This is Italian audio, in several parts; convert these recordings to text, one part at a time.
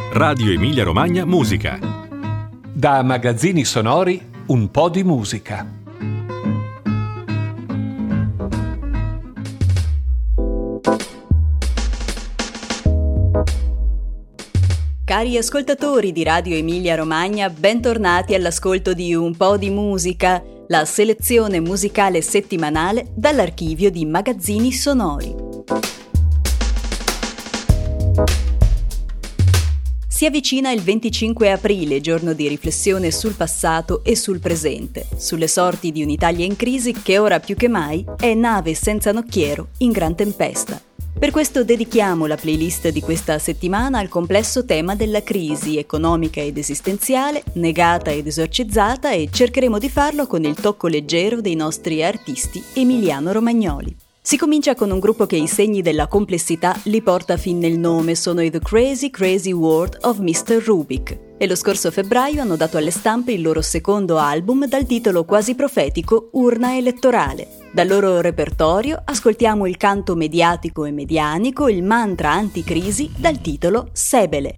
Radio Emilia Romagna Musica. Da Magazzini Sonori, un po' di musica. Cari ascoltatori di Radio Emilia Romagna, bentornati all'ascolto di Un po' di musica, la selezione musicale settimanale dall'archivio di Magazzini Sonori. Si avvicina il 25 aprile, giorno di riflessione sul passato e sul presente, sulle sorti di un'Italia in crisi che ora più che mai è nave senza nocchiero in gran tempesta. Per questo dedichiamo la playlist di questa settimana al complesso tema della crisi economica ed esistenziale, negata ed esorcizzata, e cercheremo di farlo con il tocco leggero dei nostri artisti emiliano-romagnoli. Si comincia con un gruppo che i segni della complessità li porta fin nel nome, sono i The Crazy Crazy World of Mr. Rubik, e lo scorso febbraio hanno dato alle stampe il loro secondo album dal titolo quasi profetico Urna elettorale. Dal loro repertorio ascoltiamo il canto mediatico e medianico, il mantra anticrisi dal titolo Sebele.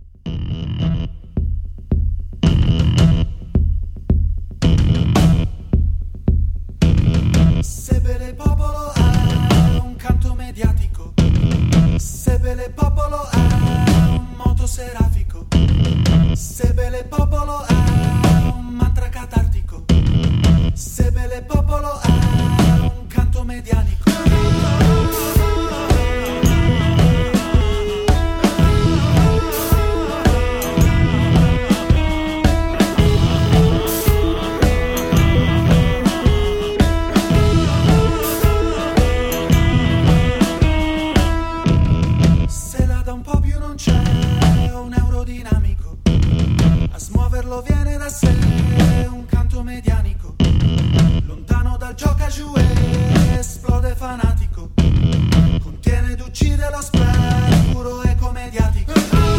Sebele popolo è un canto mediatico, Sebele popolo è un moto serafico, Sebele popolo è un mantra catartico, Sebele popolo è un canto medianico. Se là da un po' più non c'è un euro dinamico, a smuoverlo viene da sé un canto medianico, lontano dal gioca giù e esplode fanatico, contiene ed uccide lo spread puro e comediatico.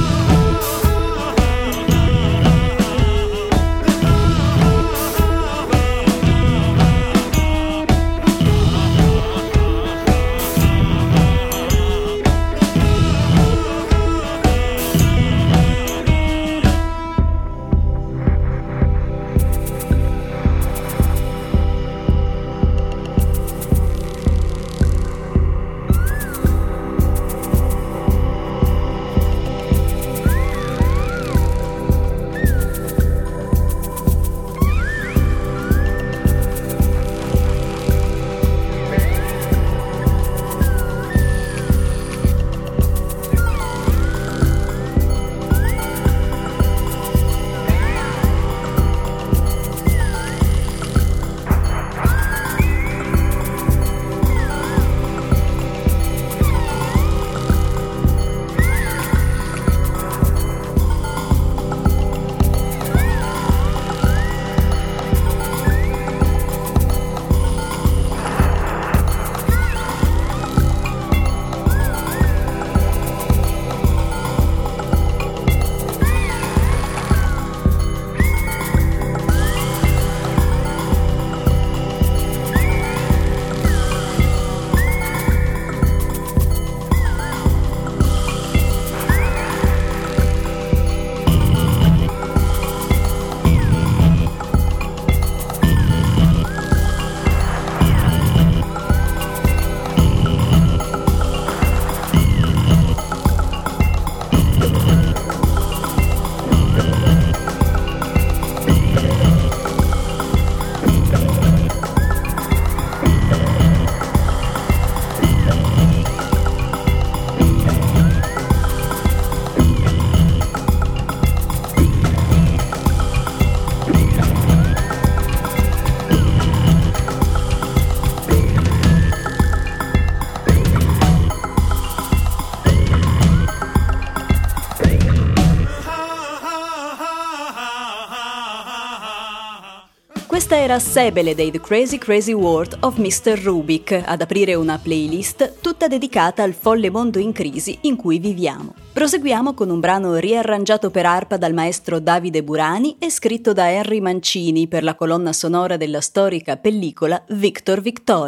Questa era Sebele dei The Crazy Crazy World of Mr. Rubik, ad aprire una playlist tutta dedicata al folle mondo in crisi in cui viviamo. Proseguiamo con un brano riarrangiato per arpa dal maestro Davide Burani e scritto da Henry Mancini per la colonna sonora della storica pellicola Victor Victoria.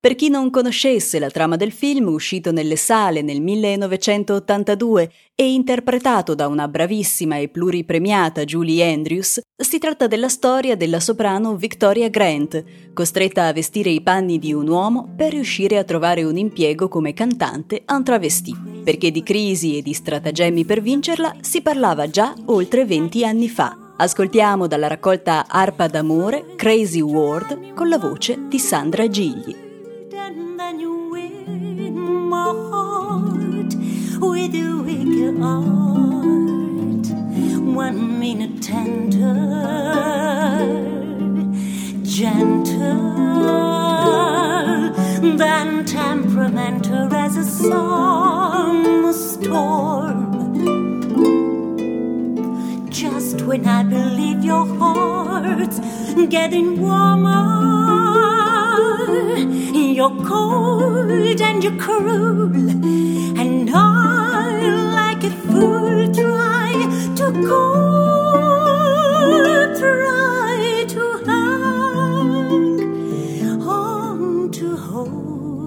Per chi non conoscesse la trama del film, uscito nelle sale nel 1982 e interpretato da una bravissima e pluripremiata Julie Andrews, si tratta della storia della soprano Victoria Grant, costretta a vestire i panni di un uomo per riuscire a trovare un impiego come cantante en travesti, perché di crisi e di stratagemmi per vincerla si parlava già oltre 20 anni fa. Ascoltiamo dalla raccolta Arpa d'amore Crazy World con la voce di Sandra Gigli. And then you win my heart with your wicked art. 1 minute tender, gentle, then temperamental as a summer storm. Just when I believe your heart's getting warmer, you're cold and you're cruel, and I, like a fool, try to cool, try to hang on to hope.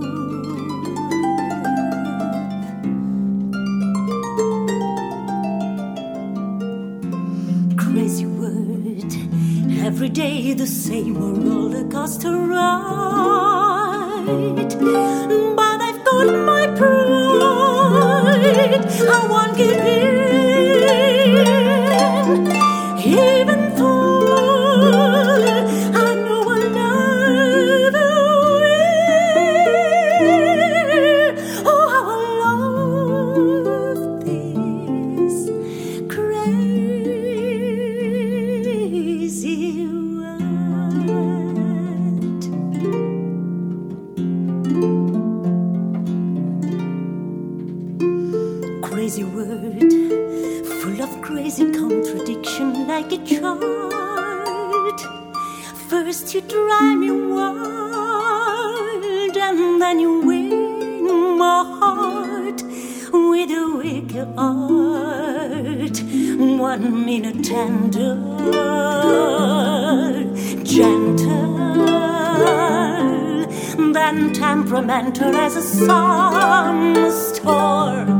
Crazy word, every day the same roller coaster ride. But I've got my pride, I won't give in, even though I know I'll never win. Oh, how I love this crazy world. Crazy word, full of crazy contradiction like a chart. First you drive me wild, and then you win my heart with a wicked art. 1 minute tender, gentle, then temperamental as a summer storm.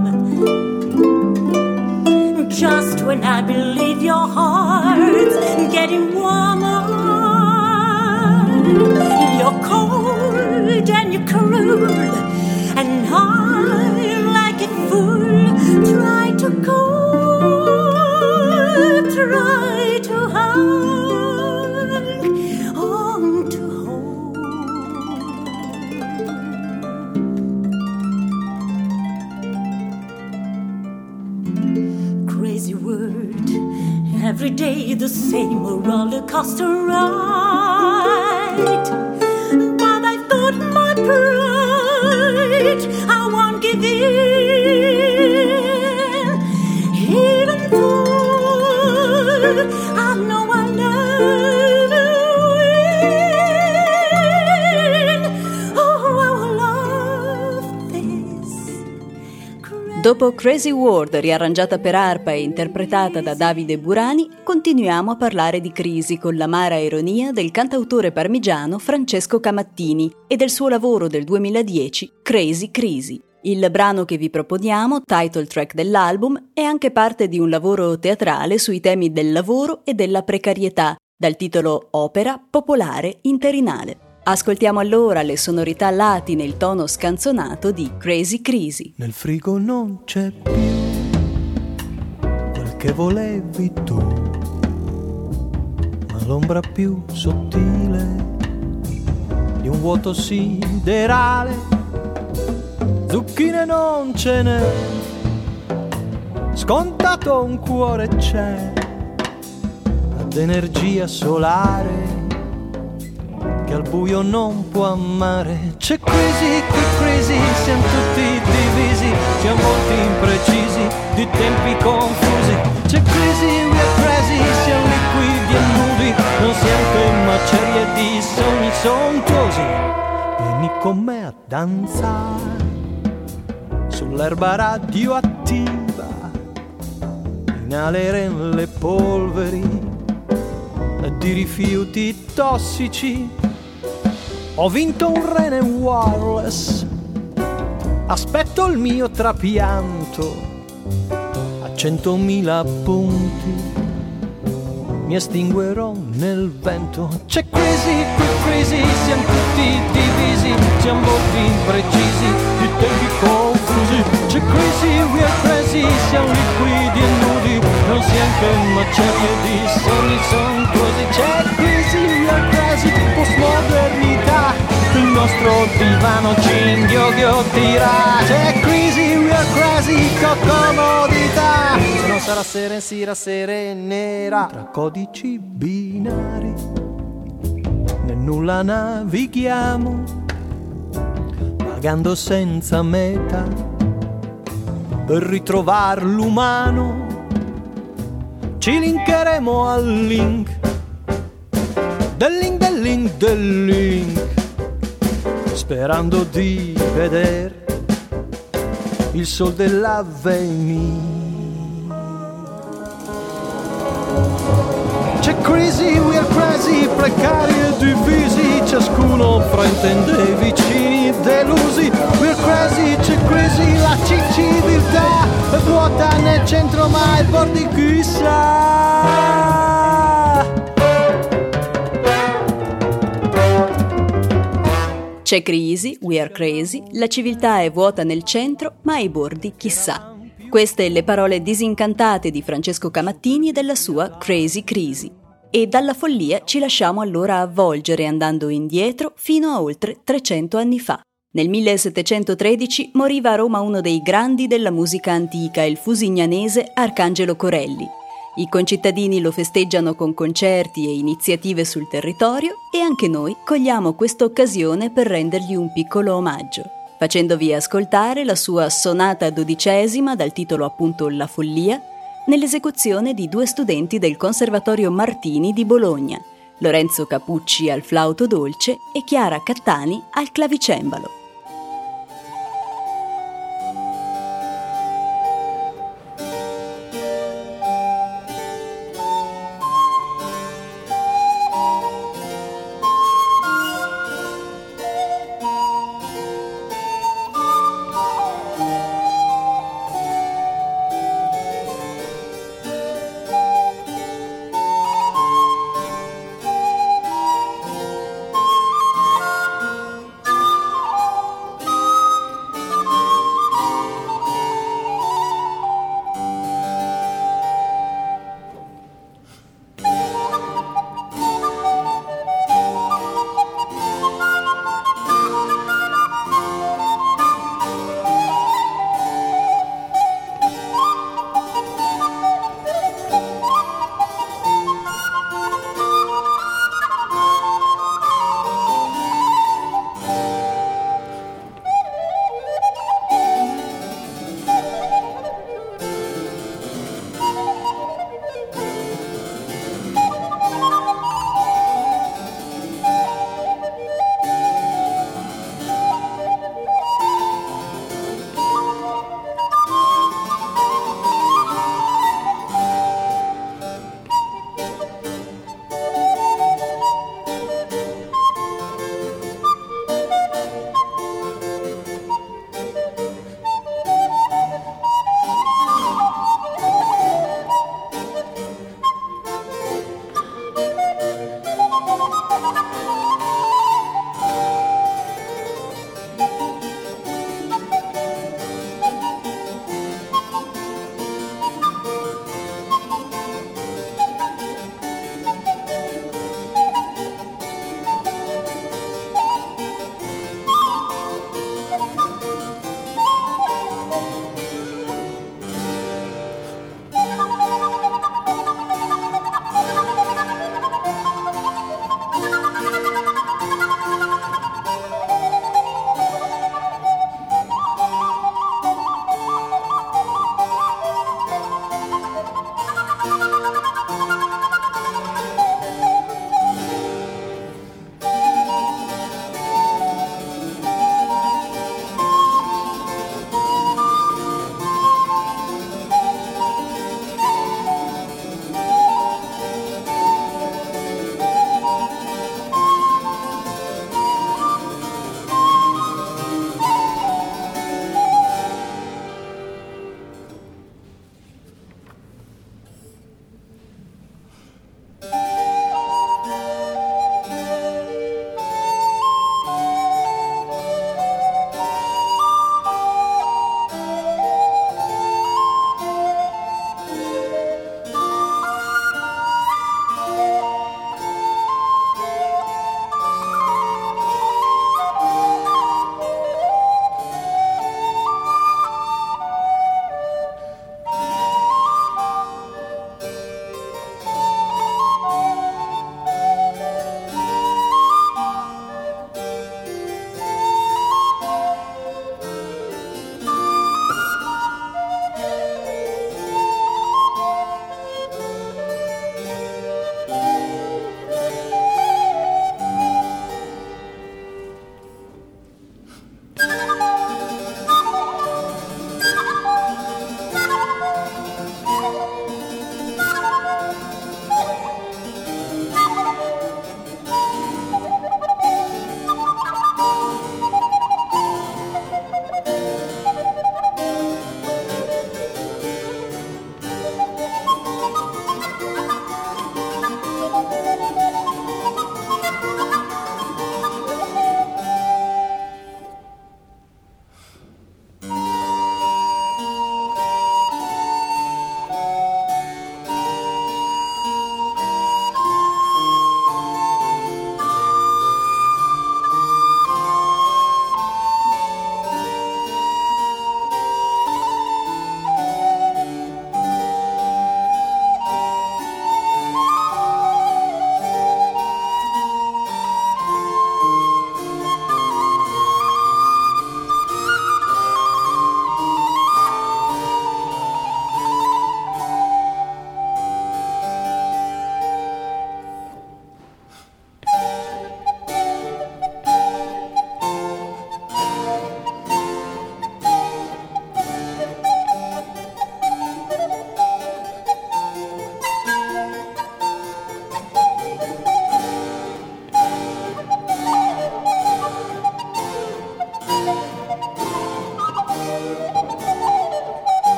Just when I believe your heart's getting warmer, you're cold and you're cruel, and I, like a fool, try to cool, try to hang on to hope. Crazy word, every day the same roller coaster ride. But I've got my pride, I won't give in, even though I know I'll never win. Oh, I love this. Dopo Crazy World, riarrangiata per arpa e interpretata da Davide Burani, continuiamo a parlare di crisi con l'amara ironia del cantautore parmigiano Francesco Camattini e del suo lavoro del 2010, Crazy Crisi. Il brano che vi proponiamo, title track dell'album, è anche parte di un lavoro teatrale sui temi del lavoro e della precarietà, dal titolo Opera popolare interinale. Ascoltiamo allora le sonorità latine e il tono scanzonato di Crazy Crisi. Nel frigo non c'è più quel che volevi tu, ma l'ombra più sottile di un vuoto siderale. Zucchine non ce n'è, scontato un cuore c'è, ad energia solare che al buio non può amare. C'è crisi, che crisi, siamo tutti divisi, siamo molti imprecisi, di tempi confusi. C'è crisi, we are crazy, siamo liquidi e nudi, non siamo che macerie di sogni sontuosi. Vieni con me a danzare sull'erba radioattiva, inalere le polveri di rifiuti tossici. Ho vinto un Rene wireless, aspetto il mio trapianto a 100.000 punti. Mi estinguerò nel vento. C'è crisi, qui crisi, siamo tutti divisi, siamo molti imprecisi, di tempi confusi. C'è crisi, we are crazy, siamo liquidi e nudi, non siamo che macerie di sogni sontuosi. C'è crisi, we are crazy, postmodernità, il nostro divano ci inghiottirà. C'è crisi, we are crazy, comodità, se non sarà si rasserenerà. Tra codici binari nel nulla navighiamo, vagando senza meta per ritrovare l'umano. Ci linkeremo al link del link del link del link, sperando di vedere il sol dell'avvenire. C'è crisi, we are crazy, precari e divisi, ciascuno fraintende i vicini delusi. We are crazy, c'è crisi, la civiltà è vuota nel centro ma ai bordi chissà. C'è crisi, we are crazy, la civiltà è vuota nel centro ma ai bordi chissà. Queste le parole disincantate di Francesco Camattini e della sua Crazy Crisi. E dalla follia ci lasciamo allora avvolgere andando indietro fino a oltre 300 anni fa. Nel 1713 moriva a Roma uno dei grandi della musica antica, il fusignanese Arcangelo Corelli. I concittadini lo festeggiano con concerti e iniziative sul territorio e anche noi cogliamo questa occasione per rendergli un piccolo omaggio, facendovi ascoltare la sua sonata 12ª dal titolo appunto La Follia, nell'esecuzione di 2 studenti del Conservatorio Martini di Bologna, Lorenzo Capucci al flauto dolce e Chiara Cattani al clavicembalo.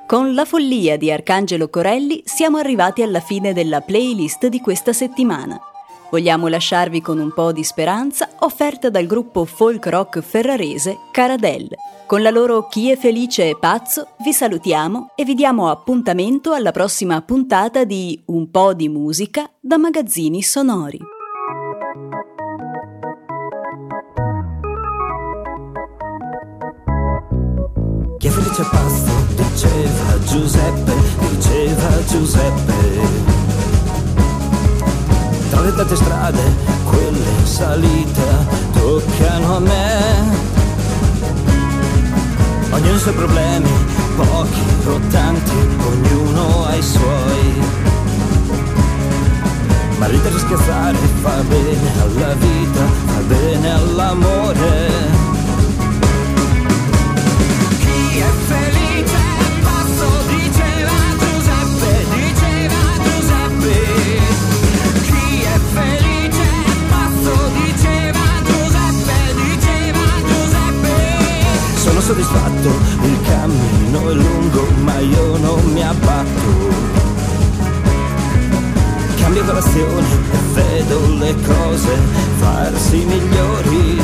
Con La follia di Arcangelo Corelli siamo arrivati alla fine della playlist di questa settimana. Vogliamo lasciarvi con un po' di speranza offerta dal gruppo folk rock ferrarese Caradelle. Con la loro Chi è felice è pazzo vi salutiamo e vi diamo appuntamento alla prossima puntata di Un po' di musica da Magazzini Sonori. Chi è felice è pazzo, diceva Giuseppe, diceva Giuseppe. Tra le tante strade, quelle in salita toccano a me. Ognuno ha i suoi problemi, pochi o tanti, ognuno ha i suoi. Ma ridere e scherzare fa bene alla vita, fa bene all'amore. Chi è felice è pazzo, diceva Giuseppe, diceva Giuseppe. Chi è felice è pazzo, diceva Giuseppe, diceva Giuseppe. Sono soddisfatto, il cammino è lungo, ma io non mi abbatto. Cambio colazione e vedo le cose farsi migliori.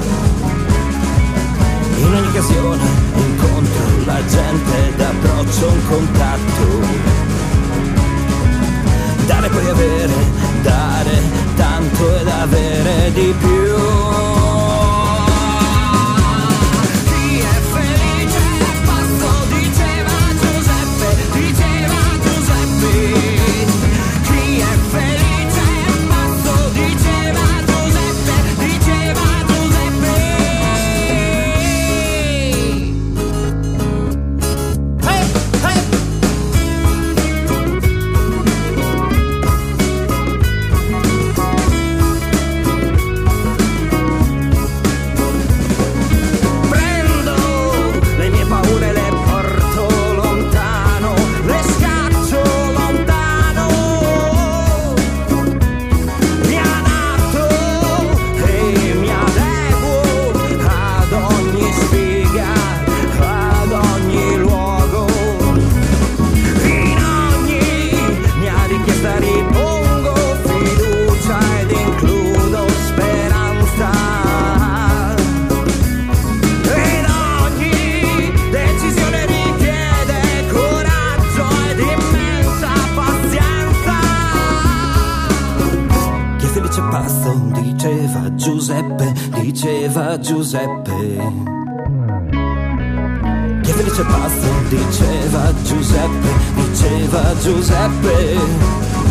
In ogni occasione incontro la gente ed approccio un contatto. Dare poi avere, dare tanto ed avere di più. Chi è felice è pazzo, diceva Giuseppe, diceva Giuseppe. Chi è felice è pazzo, diceva Giuseppe, diceva Giuseppe. Diceva Giuseppe. Chi è felice è pazzo, diceva Giuseppe, diceva Giuseppe.